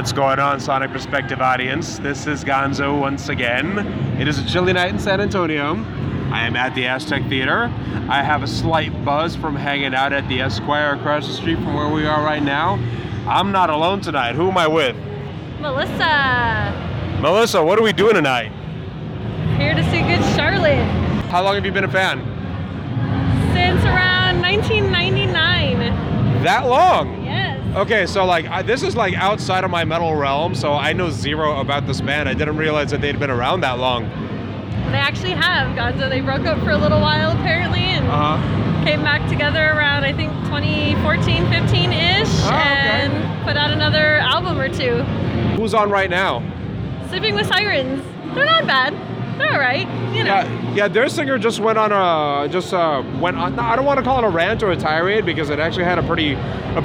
What's going on, Sonic Perspective audience? This is Gonzo once again. It is a chilly night in San Antonio. I am at the Aztec Theater. I have a slight buzz from hanging out at the Esquire across the street from where we are right now. I'm not alone tonight. Who am I with? Melissa. Melissa, what are we doing tonight? Here to see Good Charlotte. How long have you been a fan? Since around 1999. That long? Yes. Okay, so this is like outside of my metal realm, so I know zero about this band. I didn't realize that they'd been around that long. They actually have, Gonzo. They broke up for a little while apparently and came back together around, I think, 2014, 15-ish, and put out another album or two. Who's on right now? Sleeping with Sirens. They're not bad. They're all right, you know. Yeah, their singer just went on I don't want to call it a rant or a tirade because it actually had a pretty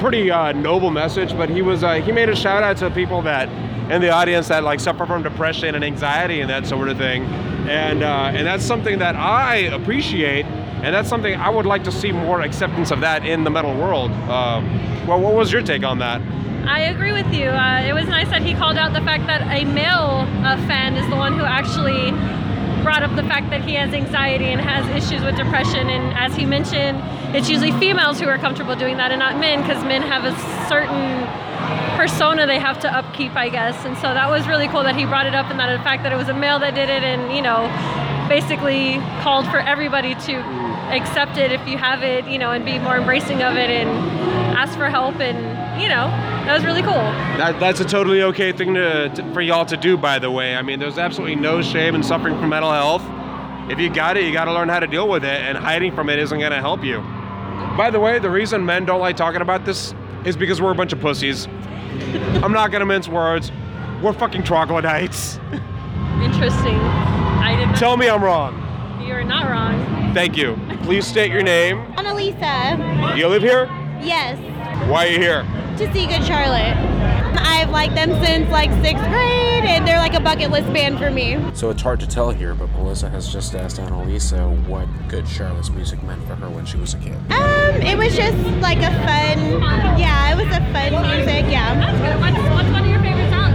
noble message, but he made a shout out to people that in the audience that suffer from depression and anxiety and that sort of thing. And that's something that I appreciate, and that's something I would like to see more acceptance of that in the metal world. Well, what was your take on that? I agree with you. It was nice that he called out the fact that a male fan is the one who actually brought up the fact that he has anxiety and has issues with depression. And as he mentioned, it's usually females who are comfortable doing that and not men, because men have a certain persona they have to upkeep, I guess. And so that was really cool that he brought it up, and that the fact that it was a male that did it, and basically called for everybody to accept it if you have it, and be more embracing of it and ask for help, and that was really cool. That's a totally okay thing for y'all to do, by the way. I mean, there's absolutely no shame in suffering from mental health. If you got it, you got to learn how to deal with it, and hiding from it isn't going to help you. By the way, the reason men don't like talking about this is because we're a bunch of pussies. I'm not going to mince words. We're fucking troglodytes. Interesting. I didn't. Tell me I'm wrong. You're not wrong. Thank you. Please state your name. Annalisa. You live here? Yes. Why are you here? To see Good Charlotte. I've liked them since 6th grade, and they're like a bucket list band for me. So it's hard to tell here, but Melissa has just asked Annalisa what Good Charlotte's music meant for her when she was a kid. It was just like a fun, it was a fun music, That's good. What's one of your favorite songs?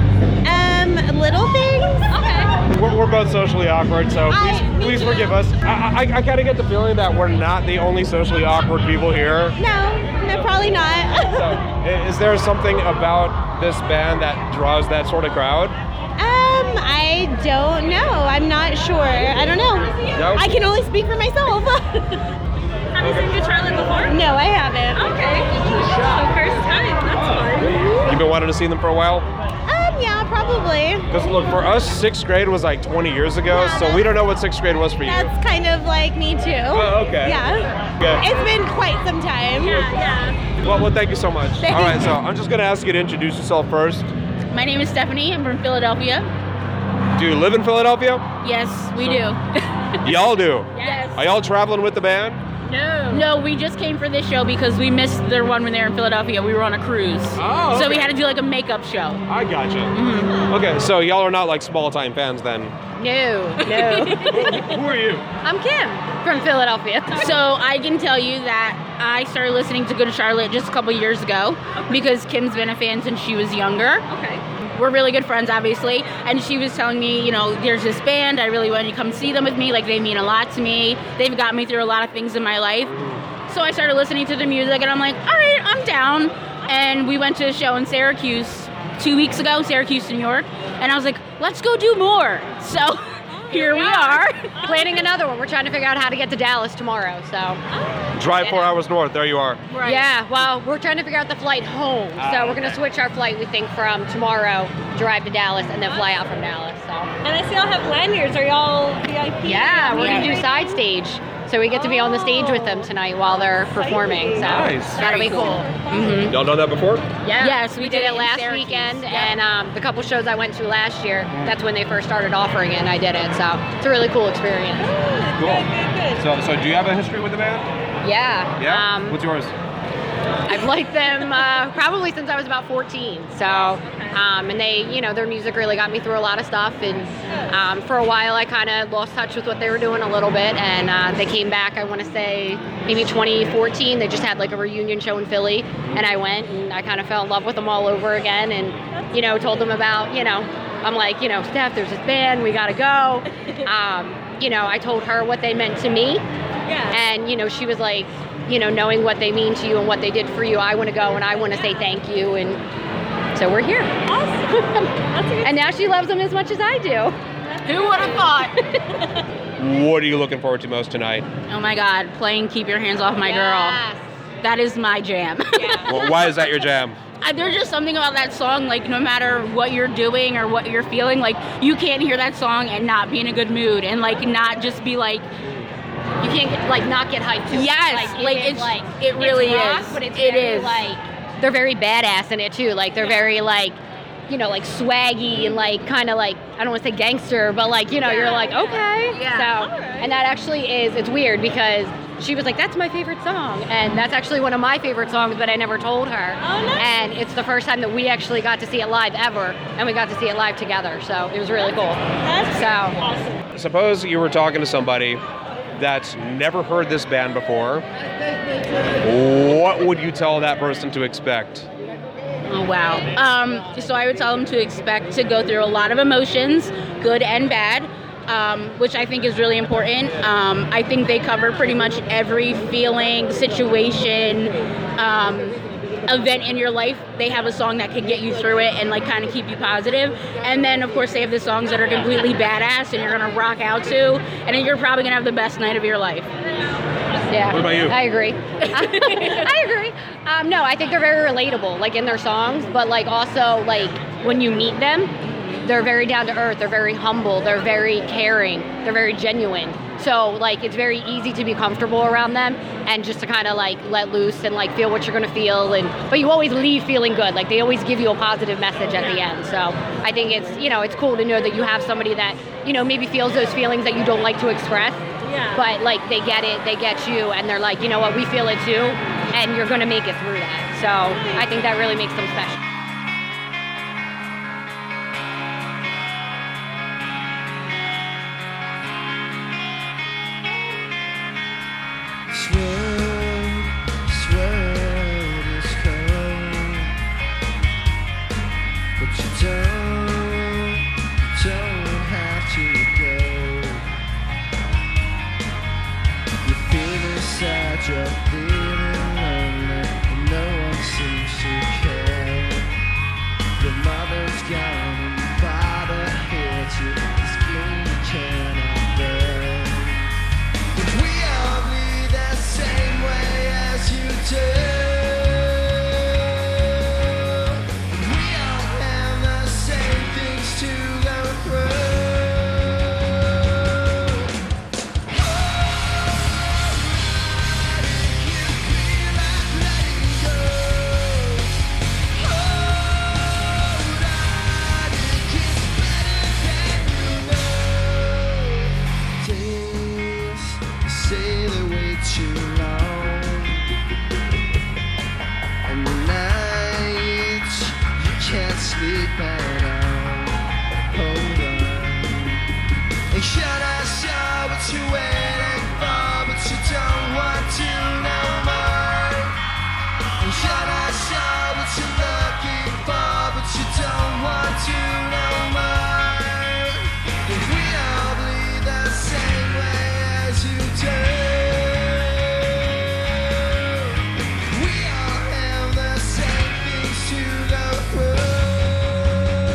Little Things. Okay. We're both socially awkward, so please forgive us. I kind of get the feeling that we're not the only socially awkward people here. No, probably not. So, is there something about this band that draws that sort of crowd? I don't know. I'm not sure. I don't know. No? I can only speak for myself. Have you seen Good Charlotte before? No, I haven't. Okay. So first time. That's fun. You've been wanting to see them for a while? Yeah, probably. Because look, for us, 6th grade was 20 years ago, so we don't know what 6th grade was for you. That's kind of like me too. Oh, okay. Yeah. Okay. It's been quite some time. Yeah. Well, thank you so much. All right, so I'm just going to ask you to introduce yourself first. My name is Stephanie. I'm from Philadelphia. Do you live in Philadelphia? Yes, we do. Y'all do? Yes. Are y'all traveling with the band? No, we just came for this show because we missed their one when they were in Philadelphia. We were on a cruise. Oh, So we okay. had to do a makeup show. I gotcha. Okay, so y'all are not small-time fans then? No. Who are you? I'm Kim from Philadelphia. So I can tell you that I started listening to Good Charlotte just a couple years ago because Kim's been a fan since she was younger. Okay. We're really good friends, obviously, and she was telling me, there's this band, I really want you to come see them with me, they mean a lot to me, they've got me through a lot of things in my life. So I started listening to the music, and I'm like, all right, I'm down. And we went to a show in Syracuse 2 weeks ago, Syracuse, New York, and I was like, let's go do more. So here we are. Planning another one. We're trying to figure out how to get to Dallas tomorrow, so. Drive 4 hours north, there you are. Right. Yeah, well, we're trying to figure out the flight home. So we're going to switch our flight, we think, from tomorrow, drive to Dallas, and then fly out from Dallas, so. And I see y'all have lanyards. Are y'all VIP? Yeah, we're going to do side stage. So we get to be on the stage with them tonight while they're performing, so. Nice. That'll be cool. Y'all done that before? Yeah. Yes, We did it in last Syracuse. weekend, Yep. and the couple shows I went to last year, that's when they first started offering it, and I did it, so it's a really cool experience. Cool. So do you have a history with the band? Yeah. Yeah? What's yours? I've liked them probably since I was about 14. So, and they, you know, their music really got me through a lot of stuff. And for a while, I kind of lost touch with what they were doing a little bit. And they came back, I want to say, maybe 2014. They just had like a reunion show in Philly. And I went and I kind of fell in love with them all over again. And, you know, told them about, you know, I'm like, you know, Steph, there's this band, we got to go. You know, I told her what they meant to me. And, you know, she was like, you know, knowing what they mean to you and what they did for you, I want to go and I want to say thank you. And so we're here. Awesome. That's a good And now she loves them as much as I do. Who would have thought? What are you looking forward to most tonight? Oh my God, playing Keep Your Hands Off My Girl. That is my jam. Well, why is that your jam? There's just something about that song, like no matter what you're doing or what you're feeling, like you can't hear that song and not be in a good mood and like not just be like, You can't get, like, not get hyped to it. yes, like it is, it's like, it really it's rock, is. But it's it very, is. like, they're very badass in it too. Like they're very like, you know, like swaggy and like kind of like, I don't want to say gangster, but like, you know, you're like, okay. Yeah. So, and that actually is, it's weird because she was like, that's my favorite song. And that's actually one of my favorite songs, but I never told her. Oh, nice. And it's the first time that we actually got to see it live ever. And we got to see it live together. So it was really cool. That's So, awesome. Suppose you were talking to somebody that's never heard this band before. What would you tell that person to expect? Oh, wow. So I would tell them to expect to go through a lot of emotions, good and bad, which I think is really important. I think they cover pretty much every feeling, situation, event in your life. They have a song that can get you through it and like kind of keep you positive. And then, of course, they have the songs that are completely badass and you're going to rock out to, and then you're probably going to have the best night of your life. yeah. What about you? I agree. I agree. No, I think they're very relatable, like in their songs, but like also like when you meet them, they're very down to earth, they're very humble, they're very caring, they're very genuine. So like it's very easy to be comfortable around them and just to kind of like let loose and like feel what you're gonna feel, and but you always leave feeling good. Like they always give you a positive message at the end. So I think it's, you know, it's cool to know that you have somebody that, you know, maybe feels those feelings that you don't like to express. Yeah. But like they get it, they get you, and they're like, you know what, we feel it too, and you're gonna make it through that. So I think that really makes them special. You're feeling lonely and no one seems to care. Your mother's gone and your father hates you. This gloom you cannot bear. But we all bleed the same way as you do. We all have the same things to go through. Say they wait too long, and the nights you can't sleep at all. Hold on, and you're not sure what you're waiting for, but you don't want to know more. And you're not sure what you're looking for, but you don't want to know more. And we all bleed the same way as you do. We all have the same things to go through.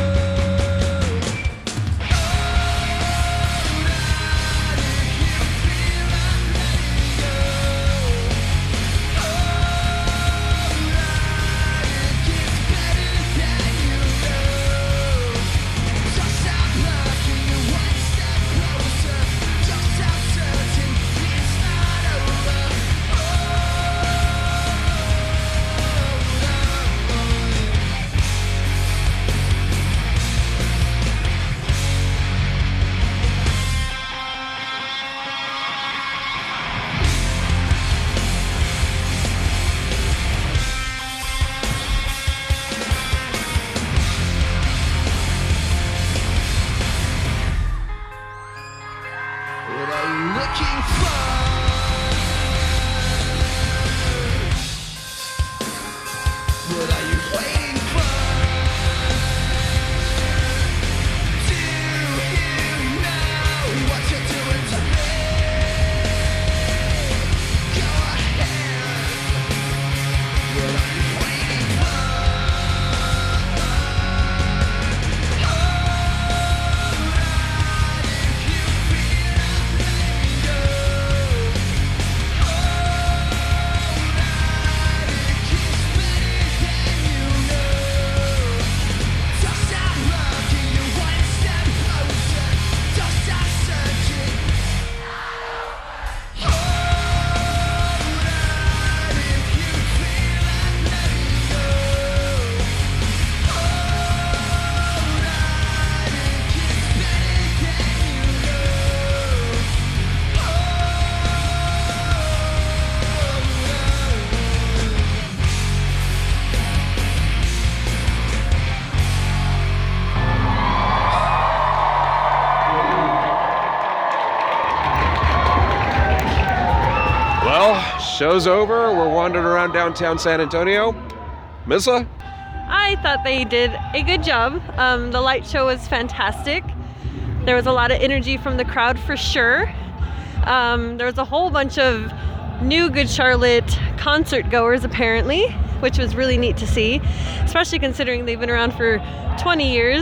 Show's over. We're wandering around downtown San Antonio. Missa? I thought they did a good job. The light show was fantastic. There was a lot of energy from the crowd for sure. There was a whole bunch of new Good Charlotte concert goers apparently, which was really neat to see, especially considering they've been around for 20 years.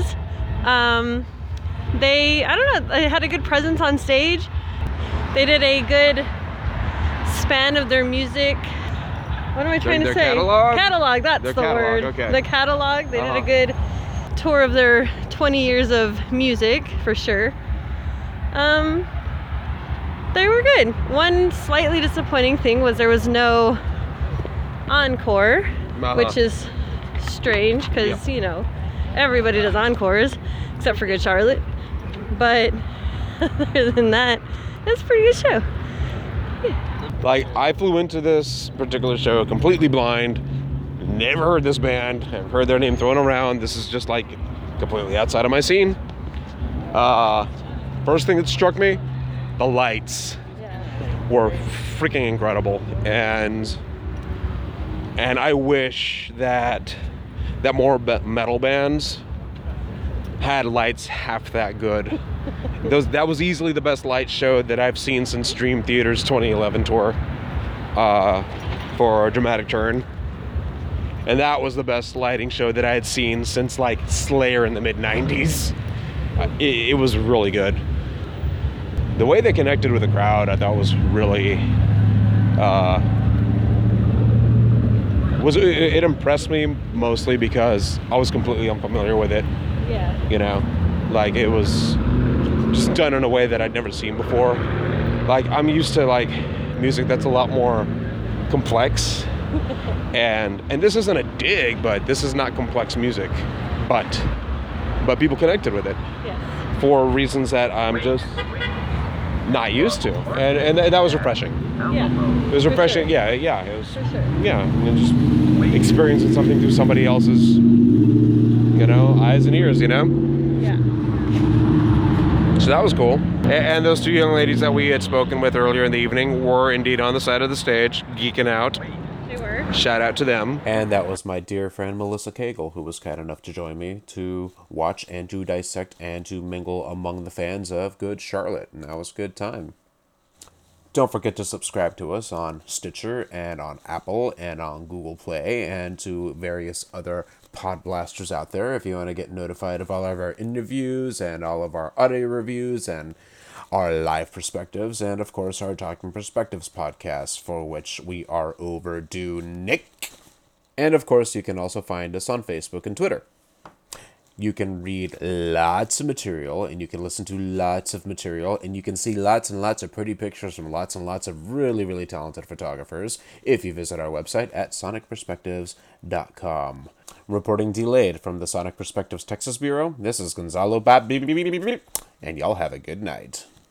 They had a good presence on stage. They did a good span of their music. What am I trying to say? Catalog? Catalog, that's Their the catalog, word. okay. The catalog. They did a good tour of their 20 years of music, for sure. They were good. One slightly disappointing thing was there was no encore, which is strange because, you know, everybody does encores except for Good Charlotte. But other than that, it's a pretty good show. Like, I flew into this particular show completely blind, never heard this band, I've heard their name thrown around. This is just like completely outside of my scene. First thing that struck me, the lights were freaking incredible, and I wish that more metal bands had lights half that good. That was easily the best light show that I've seen since Dream Theater's 2011 tour for Dramatic Turn. And that was the best lighting show that I had seen since like Slayer in the mid-90s. It was really good. The way they connected with the crowd, I thought was really it impressed me mostly because I was completely unfamiliar with it. Yeah. You know, like it was just done in a way that I'd never seen before. Like, I'm used to like music that's a lot more complex, and this isn't a dig, but this is not complex music, but people connected with it for reasons that I'm just not used to, and that was refreshing. Yeah. It was refreshing. Sure. Yeah, it was. For sure. Yeah, and just experiencing something through somebody else's, eyes and ears, Yeah. So that was cool. And those two young ladies that we had spoken with earlier in the evening were indeed on the side of the stage, geeking out. They were. Shout out to them. And that was my dear friend Melissa Cagle, who was kind enough to join me to watch and to dissect and to mingle among the fans of Good Charlotte. And that was a good time. Don't forget to subscribe to us on Stitcher and on Apple and on Google Play and to various other pod blasters out there if you want to get notified of all of our interviews and all of our audio reviews and our live perspectives and, of course, our Talking Perspectives podcast, for which we are overdue, Nick. And, of course, you can also find us on Facebook and Twitter. You can read lots of material, and you can listen to lots of material, and you can see lots and lots of pretty pictures from lots and lots of really, really talented photographers if you visit our website at sonicperspectives.com. Reporting delayed from the Sonic Perspectives Texas Bureau, this is Gonzalo Bab, and y'all have a good night.